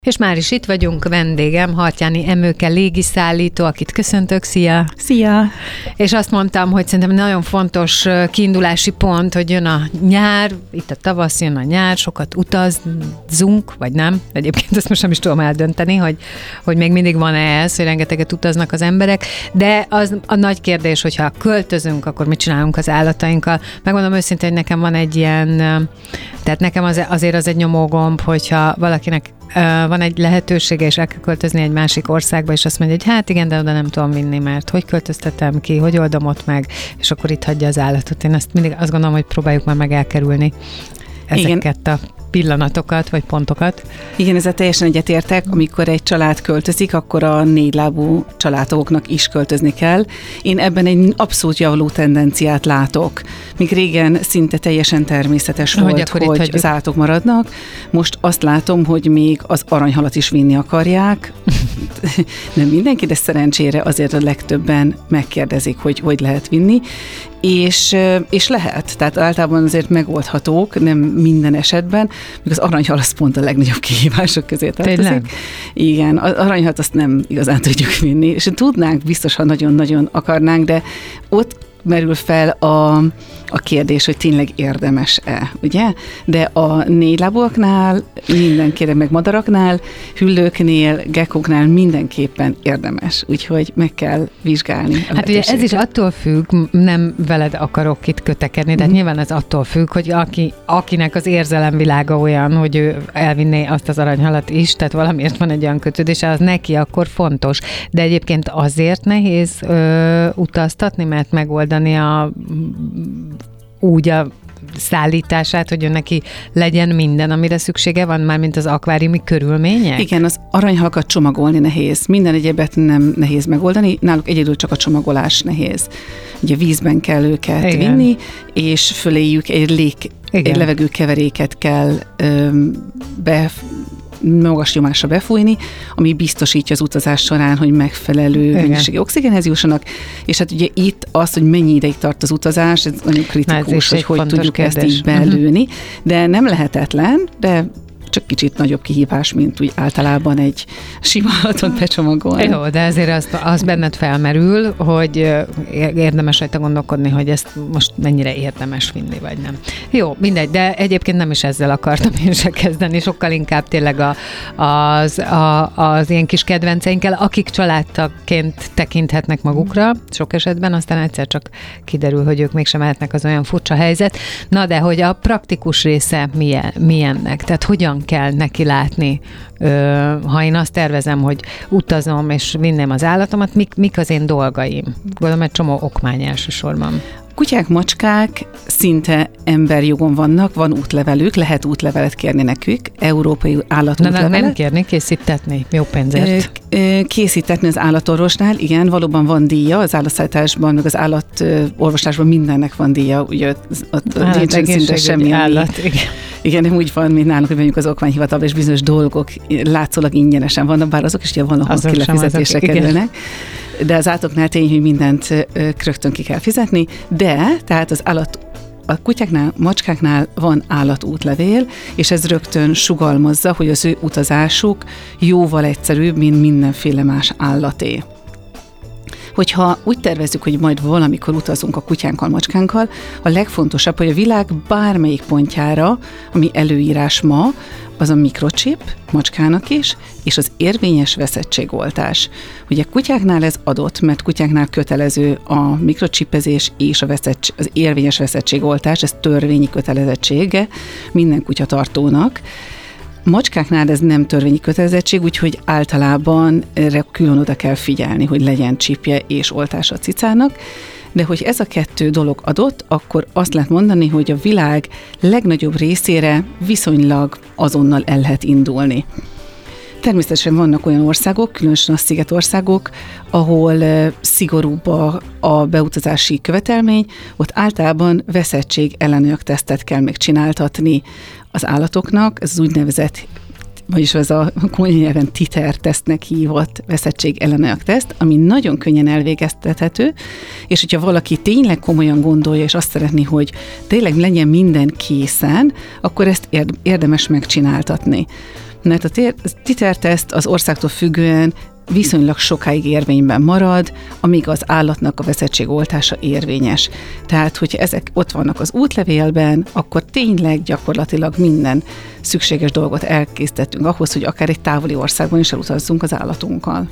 És már is itt vagyunk, vendégem Hartjáni Emőke légiszállító, akit köszöntök, szia! Szia! És azt mondtam, hogy szerintem nagyon fontos kiindulási pont, hogy jön a nyár, itt a tavasz, jön a nyár, sokat utazzunk, vagy nem, egyébként ezt most nem is tudom eldönteni, hogy még mindig van-e ez, hogy rengeteget utaznak az emberek, de az a nagy kérdés, hogyha költözünk, akkor mit csinálunk az állatainkkal? Megmondom őszintén, hogy nekem van egy ilyen, tehát nekem azért az egy nyomógomb, hogyha valakinek van egy lehetősége, és el kell költözni egy másik országba, és azt mondja, hogy hát igen, de oda nem tudom vinni, mert hogy költöztetem ki, hogy oldom ott meg, és akkor itt hagyja az állatot. Én ezt mindig azt gondolom, hogy próbáljuk már meg elkerülni ezeket a pillanatokat, vagy pontokat. Igen, ezzel teljesen egyetértek. Amikor egy család költözik, akkor a négylábú családtagoknak is költözni kell. Én ebben egy abszolút javuló tendenciát látok. Míg régen szinte teljesen természetes volt, hogy az állatok maradnak. Most azt látom, hogy még az aranyhalat is vinni akarják. Nem mindenki, de szerencsére azért a legtöbben megkérdezik, hogy lehet vinni. És lehet, tehát általában azért megoldhatók, nem minden esetben, még az aranyhal az pont a legnagyobb kihívások közé tartozik. Igen, az aranyhalat azt nem igazán tudjuk vinni, és tudnánk biztos, ha nagyon-nagyon akarnánk, de ott merül fel a kérdés, hogy tényleg érdemes-e, ugye? De a négylábúaknál, mindenkire meg madaraknál, hüllőknél, gekkóknál mindenképpen érdemes, úgyhogy meg kell vizsgálni. Hát ugye ez is attól függ, nem veled akarok itt kötekedni, de nyilván ez attól függ, hogy akinek az érzelemvilága olyan, hogy ő elvinné azt az aranyhalat is, tehát valamiért van egy olyan kötődés, az neki akkor fontos. De egyébként azért nehéz utaztatni, mert megoldani úgy a szállítását, hogy neki legyen minden, amire szüksége van, már mint az akváriumi körülmények? Igen, az aranyhalakat csomagolni nehéz. Minden egyébet nem nehéz megoldani, náluk egyedül csak a csomagolás nehéz. Ugye vízben kell őket vinni, és föléjük egy levegőkeveréket kell magas nyomásra befújni, ami biztosítja az utazás során, hogy megfelelő mennyiségű oxigénhez jussanak, és hát ugye itt az, hogy mennyi ideig tart az utazás, ez nagyon kritikus, hogy tudjuk kérdés. Ezt így belőni, de nem lehetetlen, de csak kicsit nagyobb kihívás, mint úgy általában egy sima állatot becsomagolni. Jó, de ezért az benned felmerül, hogy érdemes rajta gondolkodni, hogy ezt most mennyire érdemes vinni, vagy nem. Jó, mindegy, de egyébként nem is ezzel akartam én se kezdeni, sokkal inkább tényleg az ilyen kis kedvenceinkkel, akik családtagként tekinthetnek magukra, sok esetben, aztán egyszer csak kiderül, hogy ők mégsem mehetnek, az olyan furcsa helyzet. Na, de hogy a praktikus része milyennek? Tehát hogyan kell neki látni, ha én azt tervezem, hogy utazom és vinném az állatomat, mik az én dolgaim? Gondolom, egy csomó okmány elsősorban. Kutyák, macskák szinte emberjogon vannak, van útlevelük, lehet útlevelet kérni nekük, európai állatútlevelet. Nem kérni, készítetni, jó pénzért. Készítetni az állatorvosnál, igen, valóban van díja, az állatszállításban, meg az állatorvoslásban mindennek van díja, ugye ott nincsen szinte semmi állat, igen, nem úgy van, mint nálunk, hogy mondjuk az okmányhivatalban, és bizonyos dolgok látszólag ingyenesen vannak, bár azok is ugye valahol kilefizetésre kerülnek. De az állatoknál tény, hogy mindent rögtön ki kell fizetni, de tehát a kutyáknál, macskáknál van állatútlevél, és ez rögtön sugalmazza, hogy az ő utazásuk jóval egyszerűbb, mint mindenféle más állaté. Hogyha úgy tervezzük, hogy majd valamikor utazunk a kutyánkkal, macskánkkal, a legfontosabb, hogy a világ bármelyik pontjára, ami előírás ma, az a mikrochip, macskának is, és az érvényes veszettségoltás. Ugye kutyáknál ez adott, mert kutyáknál kötelező a mikrocsipezés és az érvényes veszettségoltás, ez törvényi kötelezettsége minden kutyatartónak. Macskáknál ez nem törvényi kötelezettség, úgyhogy általában erre külön oda kell figyelni, hogy legyen csipje és oltása a cicának, de hogy ez a kettő dolog adott, akkor azt lehet mondani, hogy a világ legnagyobb részére viszonylag azonnal el lehet indulni. Természetesen vannak olyan országok, különösen a szigetországok, ahol szigorúbb a beutazási követelmény, ott általában veszettség ellenőrző tesztet kell még csináltatni az állatoknak, ez az úgynevezett, vagyis ez a komoly nyelven TITER tesztnek hívott veszettség ellenőrző teszt, ami nagyon könnyen elvégeztethető, és hogyha valaki tényleg komolyan gondolja, és azt szeretné, hogy tényleg legyen minden készen, akkor ezt érdemes megcsináltatni. Mert a titerteszt az országtól függően viszonylag sokáig érvényben marad, amíg az állatnak a veszettségoltása érvényes. Tehát, hogyha ezek ott vannak az útlevélben, akkor tényleg gyakorlatilag minden szükséges dolgot elkészítettünk ahhoz, hogy akár egy távoli országban is elutazzunk az állatunkkal.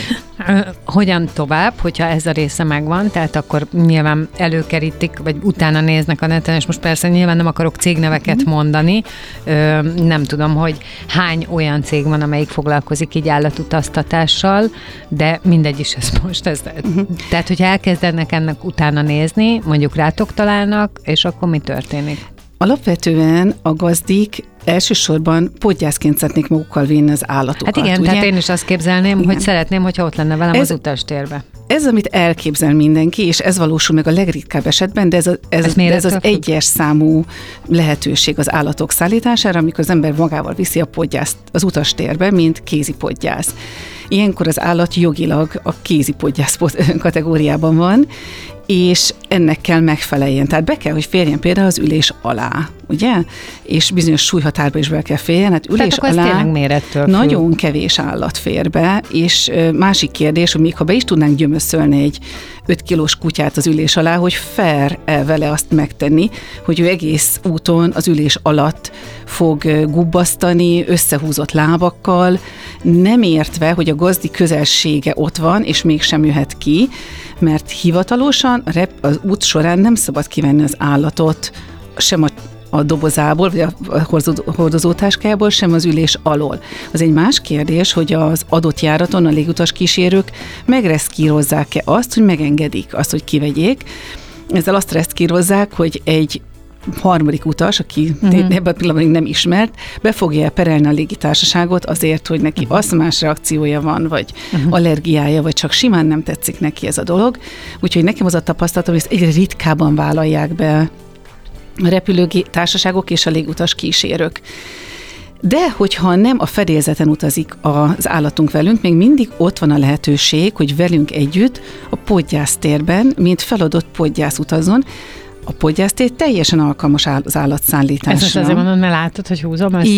Hogyan tovább, hogyha ez a része megvan, tehát akkor nyilván előkerítik, vagy utána néznek a neten, és most persze nyilván nem akarok cégneveket mondani, nem tudom, hogy hány olyan cég van, amelyik foglalkozik így állatutaztatással, de mindegy is ez most. Tehát, hogyha elkezdenek ennek utána nézni, mondjuk rátok találnak, és akkor mi történik? Alapvetően a gazdik elsősorban podgyászként szeretnék magukkal vinni az állatokat. Hát igen, ugye? Tehát én is azt képzelném, hogy szeretném, hogyha ott lenne velem az utastérbe. Ez, amit elképzel mindenki, és ez valósul meg a legritkább esetben, de ez az egyes számú lehetőség az állatok szállítására, amikor az ember magával viszi a podgyászt az utastérbe, mint kézi podgyász. Ilyenkor az állat jogilag a kézi podgyász kategóriában van, és ennek kell megfeleljen. Tehát be kell, hogy férjen például az ülés alá, ugye? És bizonyos súlyhatárba is be kell férjen. Hát ülés alá nagyon kevés állat fér be, és másik kérdés, hogy még ha be is tudnánk gyömöszölni egy 5 kilós kutyát az ülés alá, hogy fair-e vele azt megtenni, hogy ő egész úton az ülés alatt fog gubbasztani, összehúzott lábakkal, nem értve, hogy a gazdi közelsége ott van, és mégsem jöhet ki, mert hivatalosan az út során nem szabad kivenni az állatot sem a dobozából, vagy a hordozótáskájából, sem az ülés alól. Az egy más kérdés, hogy az adott járaton a légutas kísérők megreszkírozzák-e azt, hogy megengedik azt, hogy kivegyék. Ezzel azt reszkírozzák, hogy egy harmadik utas, aki ebben a pillanatban nem ismert, be fogja perelni a légitársaságot azért, hogy neki aszmás reakciója van, vagy allergiája, vagy csak simán nem tetszik neki ez a dolog. Úgyhogy nekem az a tapasztalatom, hogy ezt egyre ritkábban vállalják be a repülőtársaságok és a légutas kísérők. De hogyha nem a fedélzeten utazik az állatunk velünk, még mindig ott van a lehetőség, hogy velünk együtt a podgyásztérben, mint feladott podgyász utazzon. A podgyásztér teljesen alkalmas az állatszállításra. Ezt most azért mondod, mert látod, hogy húzom össze.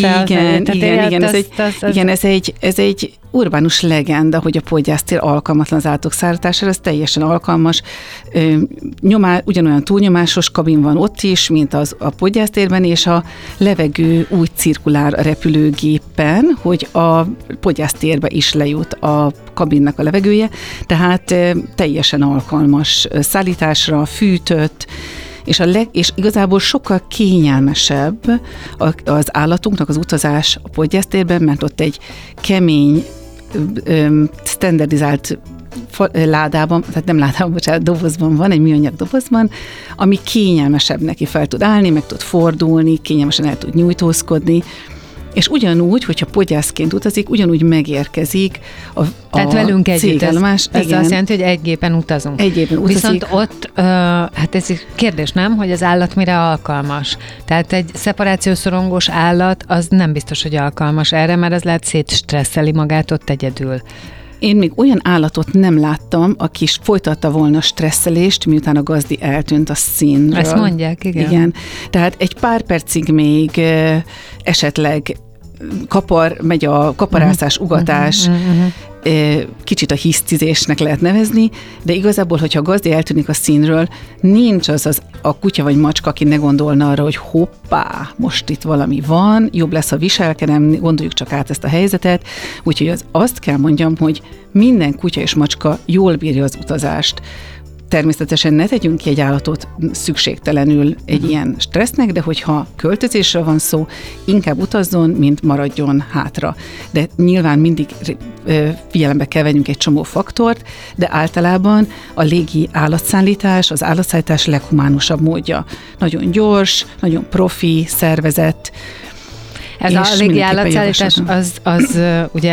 Igen, ez egy urbánus legenda, hogy a podgyásztér alkalmatlan az állatok szállítására, ez teljesen alkalmas. Ugyanolyan túlnyomásos kabin van ott is, mint a podgyásztérben, és a levegő úgy cirkulál a repülőgépen, hogy a podgyásztérbe is lejut a kabinnak a levegője, tehát teljesen alkalmas szállításra, fűtött, és igazából sokkal kényelmesebb az állatunknak az utazás a podgyásztérben, mert ott egy kemény, standardizált ládában, tehát nem ládában, bocsánat, dobozban van, egy műanyag dobozban, ami kényelmesebb neki, fel tud állni, meg tud fordulni, kényelmesen el tud nyújtózkodni, és ugyanúgy, hogyha podgyászként utazik, ugyanúgy megérkezik tehát velünk együtt, ez azt jelenti, hogy egy gépen utazunk. Egy gépen utazik. Viszont ott, hát ez kérdés nem, hogy az állat mire alkalmas. Tehát egy szeparációszorongós állat, az nem biztos, hogy alkalmas erre, mert az lehet szétstresszeli magát ott egyedül. Én még olyan állatot nem láttam, aki folytatta volna stresszelést, miután a gazdi eltűnt a színről. Ezt mondják, igen. Igen. Tehát egy pár percig még esetleg megy a kaparászás, ugatás, kicsit a hisztizésnek lehet nevezni, de igazából, hogyha a gazdi eltűnik a színről, nincs az a kutya vagy macska, aki ne gondolna arra, hogy hoppá, most itt valami van, jobb lesz a viselkedem, gondoljuk csak át ezt a helyzetet, úgyhogy azt kell mondjam, hogy minden kutya és macska jól bírja az utazást. Természetesen ne tegyünk ki egy állatot szükségtelenül egy ilyen stressznek, de hogyha költözésről van szó, inkább utazzon, mint maradjon hátra. De nyilván mindig figyelembe kell vegyünk egy csomó faktort, de általában a légi állatszállítás, az állatszállítás leghumánusabb módja. Nagyon gyors, nagyon profi, szervezett. Ez a légi állatszállítás az ugye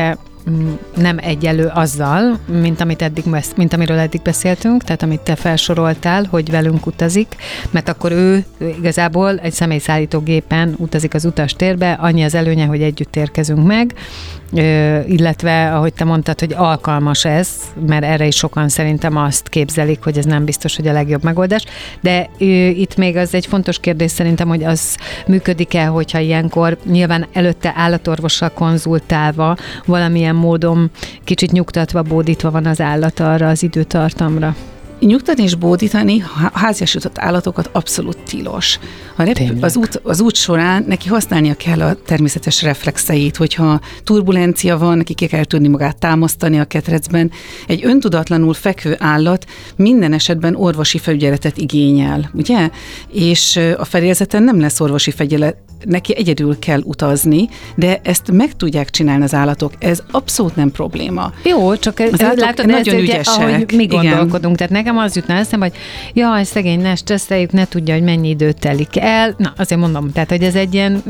nem egyenlő azzal, mint amiről eddig beszéltünk, tehát amit te felsoroltál, hogy velünk utazik, mert akkor ő igazából egy személyszállítógépen utazik az utastérbe, annyi az előnye, hogy együtt érkezünk meg, illetve, ahogy te mondtad, hogy alkalmas ez, mert erre is sokan szerintem azt képzelik, hogy ez nem biztos, hogy a legjobb megoldás, de itt még az egy fontos kérdés szerintem, hogy az működik-e, hogyha ilyenkor nyilván előtte állatorvossal konzultálva, valamilyen módon kicsit nyugtatva, bódítva van az állat arra az időtartamra. Nyugtatni és bódítani háziasított állatokat abszolút tilos. Az út során neki használnia kell a természetes reflexeit, hogyha turbulencia van, neki ki kell tudni magát támasztani a ketrecben. Egy öntudatlanul fekvő állat minden esetben orvosi felügyeletet igényel, ugye? És a fedélzeten nem lesz orvosi felügyelet, neki egyedül kell utazni, de ezt meg tudják csinálni az állatok. Ez abszolút nem probléma. Jó, csak látod, nagyon ügyesek. Ahogy mi gondolkodunk. Tehát nekem az jutna eszembe, hogy jaj, szegény, ne stresszeljük, ne tudja, hogy mennyi időt telik el. Na, azért mondom, tehát, hogy ez egy ilyen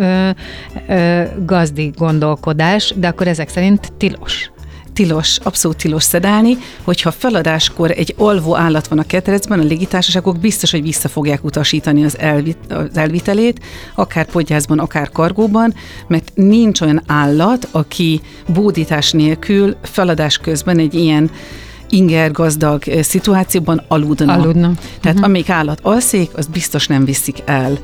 gazdi gondolkodás, de akkor ezek szerint tilos. Tilos, abszolút tilos szedálni, hogyha feladáskor egy alvó állat van a ketrecben, a légitársaságok biztos, hogy vissza fogják utasítani az elvitelét, akár podgyászban, akár kargóban, mert nincs olyan állat, aki bódítás nélkül feladás közben egy ilyen ingergazdag szituációban aludna. Tehát amelyik állat alszik, az biztos nem viszik el,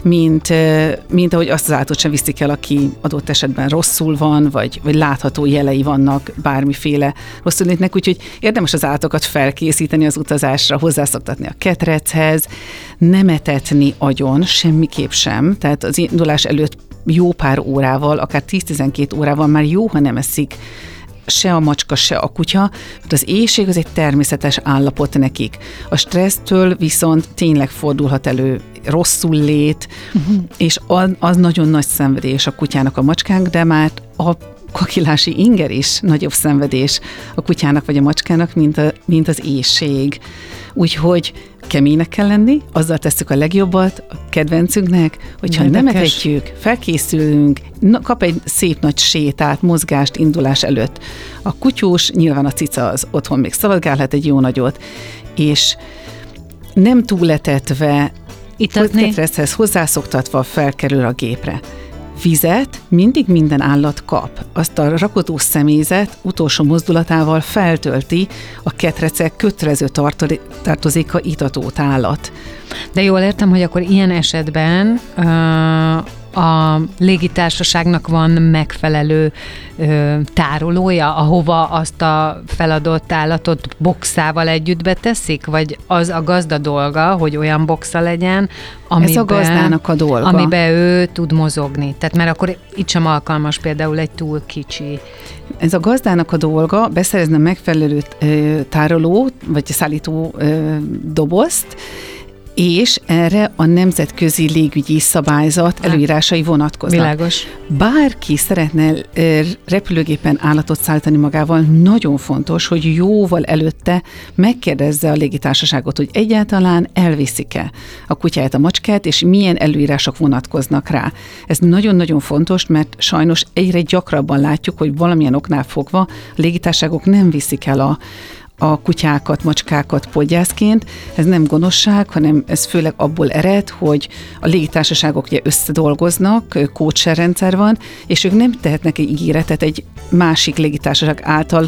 mint ahogy azt az állatot sem viszik el, aki adott esetben rosszul van, vagy látható jelei vannak bármiféle rosszul létnek, úgyhogy érdemes az állatokat felkészíteni az utazásra, hozzászoktatni a ketrechez, nem etetni agyon, semmiképp sem, tehát az indulás előtt jó pár órával, akár 10-12 órával már jó, ha nem eszik se a macska, se a kutya, mert az éhség az egy természetes állapot nekik. A stressztől viszont tényleg fordulhat elő rosszul lét, és az nagyon nagy szenvedés a kutyának, a macskának, de már a kakilási inger is nagyobb szenvedés a kutyának vagy a macskának, mint az éhség. Úgyhogy keménynek kell lenni, azzal tesszük a legjobbat a kedvencünknek, hogyha nem etetjük, felkészülünk, kap egy szép nagy sétát, mozgást indulás előtt. A kutyós, nyilván a cica az otthon még szaladgálhat egy jó nagyot, és nem túletetve, ketrechez hozzászoktatva felkerül a gépre. Vizet mindig minden állat kap. Azt a rakodó személyzet utolsó mozdulatával feltölti a ketrecek kötelező tartozéka itatót állat. De jól értem, hogy akkor ilyen esetben a légitársaságnak van megfelelő tárolója, ahova azt a feladott állatot boxával együtt beteszik? Vagy az a gazda dolga, hogy olyan boxa legyen, ez a gazdának a dolga, amiben ő tud mozogni? Tehát mert akkor itt sem alkalmas például egy túl kicsi. Ez a gazdának a dolga, beszerezni megfelelő tároló, vagy szállító dobozt, és erre a nemzetközi légügyi szabályzat előírásai vonatkoznak. Világos. Bárki szeretne repülőgépen állatot szállítani magával, nagyon fontos, hogy jóval előtte megkérdezze a légitársaságot, hogy egyáltalán elviszik-e a kutyát, a macskát, és milyen előírások vonatkoznak rá. Ez nagyon-nagyon fontos, mert sajnos egyre gyakrabban látjuk, hogy valamilyen oknál fogva a légitársaságok nem viszik el a kutyákat, macskákat podgyászként. Ez nem gonoszság, hanem ez főleg abból ered, hogy a légitársaságok ugye összedolgoznak, kódshare rendszer van, és ők nem tehetnek egy ígéretet egy másik légitársaság által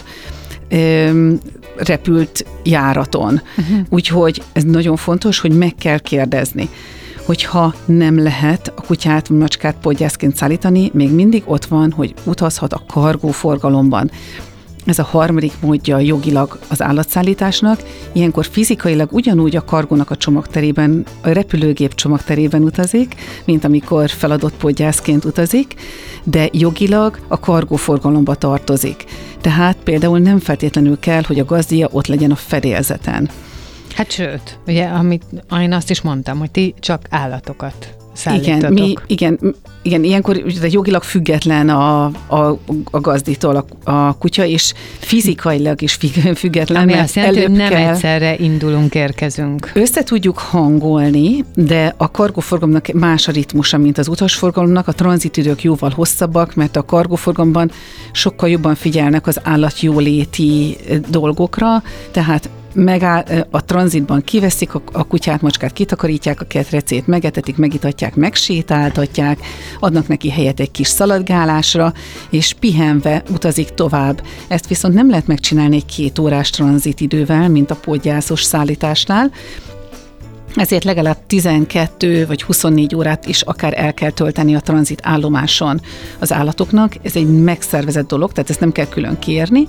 repült járaton. Úgyhogy ez nagyon fontos, hogy meg kell kérdezni. Hogyha nem lehet a kutyát vagy macskát podgyászként szállítani, még mindig ott van, hogy utazhat a kargóforgalomban. Ez a harmadik módja jogilag az állatszállításnak. Ilyenkor fizikailag ugyanúgy a kargónak a csomagterében, a repülőgép csomagterében utazik, mint amikor feladott podgyászként utazik, de jogilag a kargóforgalomba tartozik. Tehát például nem feltétlenül kell, hogy a gazdia ott legyen a fedélzeten. Hát sőt, ugye, amit én azt is mondtam, hogy ti csak állatokat szállítatok. Igen, ilyenkor jogilag független a gazditól a kutya, és fizikailag is független. Ami azt jelenti, hogy nem egyszerre indulunk, érkezünk. Össze tudjuk hangolni, de a kargóforgalomnak más a ritmusa, mint az utasforgalomnak. A tranzitidők jóval hosszabbak, mert a kargóforgalomban sokkal jobban figyelnek az állatjóléti dolgokra, tehát a tranzitban kiveszik a kutyát, macskát, kitakarítják a ketrecét, megetetik, megitatják, megsétáltatják, adnak neki helyet egy kis szaladgálásra, és pihenve utazik tovább. Ezt viszont nem lehet megcsinálni egy 2 órás tranzitidővel, mint a podgyászos szállításnál, ezért legalább 12 vagy 24 órát is akár el kell tölteni a tranzit állomáson az állatoknak. Ez egy megszervezett dolog, tehát ezt nem kell külön kérni,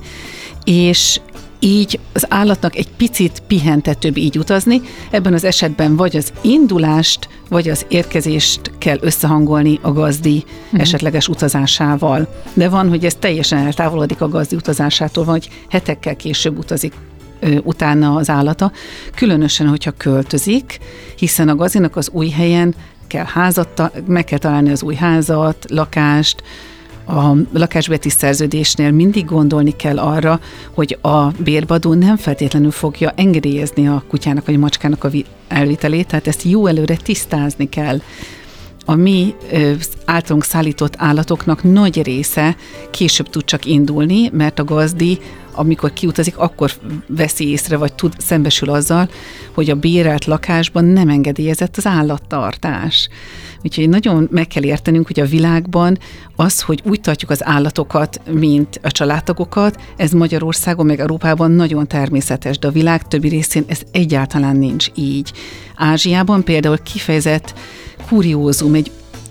és így az állatnak egy picit pihentetőbb így utazni. Ebben az esetben vagy az indulást, vagy az érkezést kell összehangolni a gazdi esetleges utazásával. De van, hogy ez teljesen eltávolodik a gazdi utazásától, vagy hetekkel később utazik utána az különösen, hogyha költözik, hiszen a gazdinak az új helyen kell meg kell találni az új házat, lakást. A lakásbeti szerződésnél mindig gondolni kell arra, hogy a bérbadó nem feltétlenül fogja engedélyezni a kutyának vagy a macskának a elvitelét, tehát ezt jó előre tisztázni kell. A mi általunk szállított állatoknak nagy része később tud csak indulni, mert a gazdi, amikor kiutazik, akkor veszi észre, vagy szembesül azzal, hogy a bérelt lakásban nem engedélyezett az állattartás. Úgyhogy nagyon meg kell értenünk, hogy a világban az, hogy úgy tartjuk az állatokat, mint a családtagokat, ez Magyarországon, meg Európában nagyon természetes, de a világ többi részén ez egyáltalán nincs így. Ázsiában például kifejezett kuriózum, egy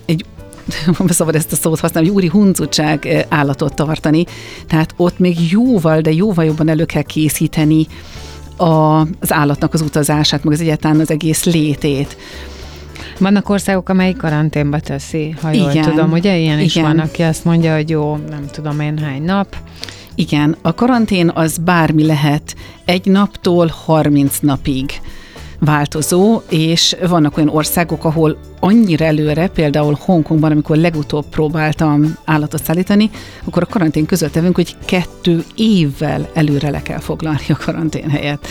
szabad ezt a szót használni, hogy úri huncutság állatot tartani, tehát ott még jóval jobban elő kell készíteni az állatnak az utazását, meg az egyáltalán az egész létét. Vannak országok, amelyik karanténba teszi, ha jól tudom, ugye? Ilyen is van, aki azt mondja, hogy jó, nem tudom én hány nap. Igen, a karantén az bármi lehet 1 naptól 30 napig változó, és vannak olyan országok, ahol annyira előre, például Hongkongban, amikor legutóbb próbáltam állatot szállítani, akkor a karantén között tevünk, hogy 2 évvel előre le kell foglalni a karantén helyet.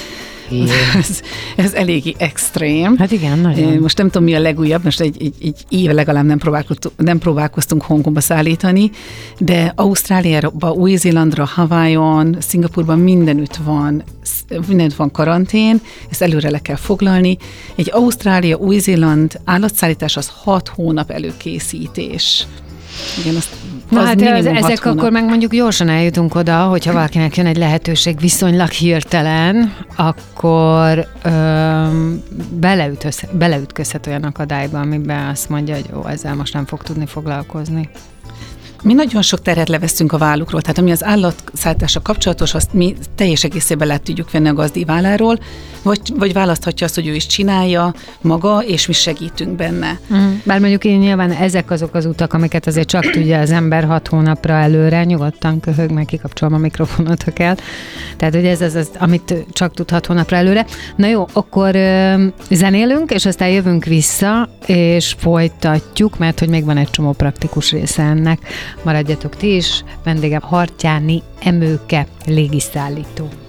Ez eléggé extrém. Hát igen, nagyon. Most nem tudom, mi a legújabb, most egy éve legalább nem próbálkoztunk Hongkongba szállítani, de Ausztráliába, Új-Zélandra, Hawaiion, Szingapurban mindenütt van karantén, ezt előre le kell foglalni. Egy Ausztrália, Új-Zéland állatszállítás az 6 hónap előkészítés. Igen, ezek hónap. Akkor meg mondjuk gyorsan eljutunk oda, hogyha valakinek jön egy lehetőség viszonylag hirtelen, akkor beleütközhet olyan akadályba, amiben azt mondja, hogy jó, ezzel most nem fog tudni foglalkozni. Mi nagyon sok terhet leveszünk a vállukról, tehát ami az állatszállítással kapcsolatos, azt mi teljes egészében le tudjuk venni a gazdi válláról, vagy választhatja azt, hogy ő is csinálja maga, és mi segítünk benne. Bár mondjuk én nyilván ezek azok az utak, amiket azért csak tudja az ember 6 hónapra előre, nyugodtan köhög, meg kikapcsolom a mikrofonot, ha kell. Tehát, hogy ez az, amit csak tud 6 hónapra előre. Na jó, akkor zenélünk, és aztán jövünk vissza, és folytatjuk, mert hogy még van egy csomó praktikus része ennek. Maradjatok ti is, vendégem Hartyáni Emőke légiszállító.